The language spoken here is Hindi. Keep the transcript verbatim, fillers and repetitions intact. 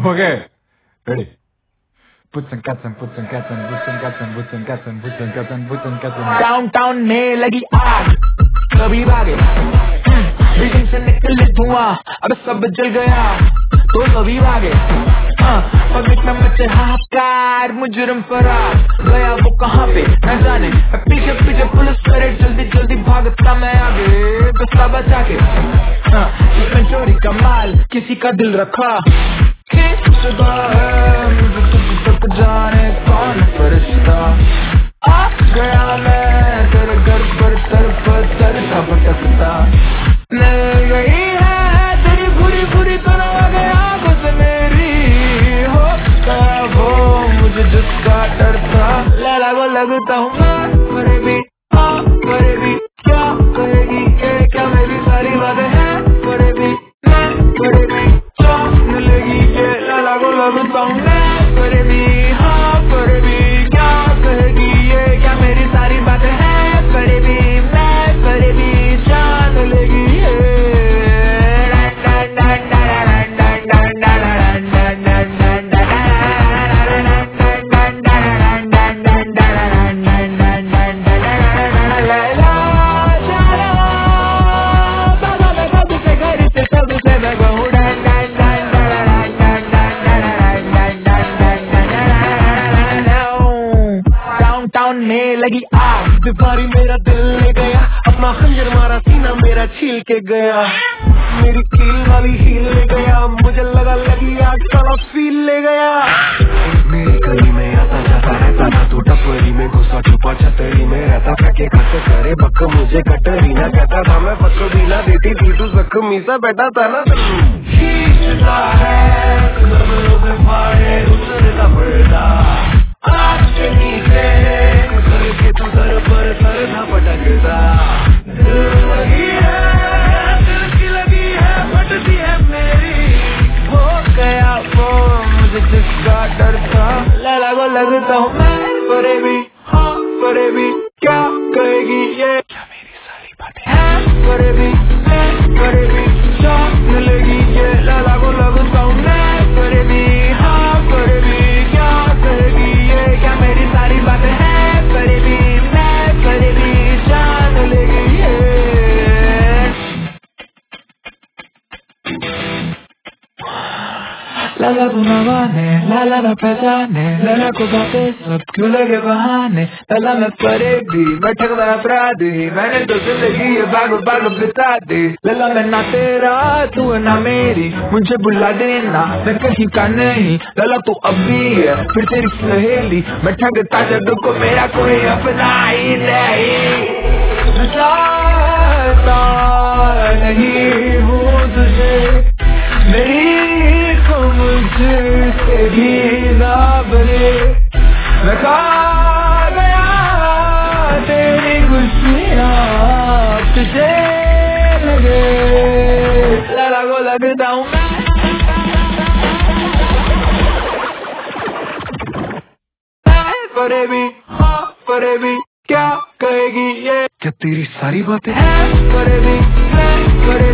Okay, ready. Puts and cats and puts and cats and puts and cats and puts and cats and puts and cats and puts and cats and downtown में लगी आग, कभी भागे बिल्डिंग से निकले धुआं, अब सब जल गया तो कभी भागे। पब्लिक में मचे हाहाकार, मुजरिम फरार, गया वो कहाँ पे न जाने, पीछे पीछे पुलिस करे, जल्दी जल्दी भागता मैं आगे गुस्सा बचा के। इसमें चोरी का माल किसी का दिल रखा, खींचता है मुझे तुझ तक जाने कौन फरिश्ता। आ गया मैं तेरे घर पर तरफ तरफा भटकता, मिल गई है तेरी बुरी बुरी तरह आगे आंखों से मेरी, हो गया वो मुझे जिसका डर था। लैला को लगता हूँ मैं मरे भी, हाँ मरे भी, क्या कहेगी ये क्या मेरी सारी बातें हैं, मरे भी मैं मरे भी जान लेगी ये। लैला को लगता हूँ मैं मरे भी, हाँ मरे भी, क्या कहेगी ये क्या मेरी सारी बातें हैं, मरे भी मैं मरे भी जान लेगी ये। में लगी आग, दीवारी मेरा दिल ले गया, अपना खंजर मारा सीना मेरा छील के गया, मेरी कील वाली हील ले गया, मुझे लगा लगी आग साला फील ले गया। मेरी गली में आता जाता रहता था, तू टपरी में घुसा छुपा छतरी में रहता था, के खत करे बक मुझे कटरी ना कहता था, मैं पक भी ना देती थी तू जख्मी सा बैठा था ना। खींचता है कदमों से फाड़े उतरता पड़ता, आज के नीचे करके तू सर पर सर था पटकता, दिल लगी है दिल की लगी है फटती है मेरी, हो गया वो मुझे जिसका डर था। लैला को लगता हूँ मैं परे भी, हाँ परे भी, क्या कहेगी ये क्या मेरी सारी बातें हैं, परे भी मैं परे भी जान लेगी ये। लैला को लगता हूँ मैं परे भी, हाँ परे भी, क्या कहेगी ये क्या मेरी सारी बातें हैं, परे भी मैं परे भी जान लेगी ये। लाला तू न माने, लाला न पहचाने, लाला को बातें सब क्यों लगे बहाने, लाला मैं परे भी बैठक मैं अपराधी, मैंने तो जिंदगी ये भाग भाग बिता दी। लाला मैं ना तेरा तू है ना मेरी, मुझे बुला देना मैं कहीं का नहीं, लाला तू अब भी है फिर तेरी सहेली, मैं ठगता जब को मेरा कोई अपना ही नहीं। चाहता नहीं हूँ तुझे, मेरी मुझसे भी ना बने, मैं खा गया तेरी खुशियाँ तुझे लगे। लैला को लगता हूँ मैं परे भी, हाँ परे भी, क्या कहेगी ये क्या तेरी सारी बातें हैं, परे भी मैं परे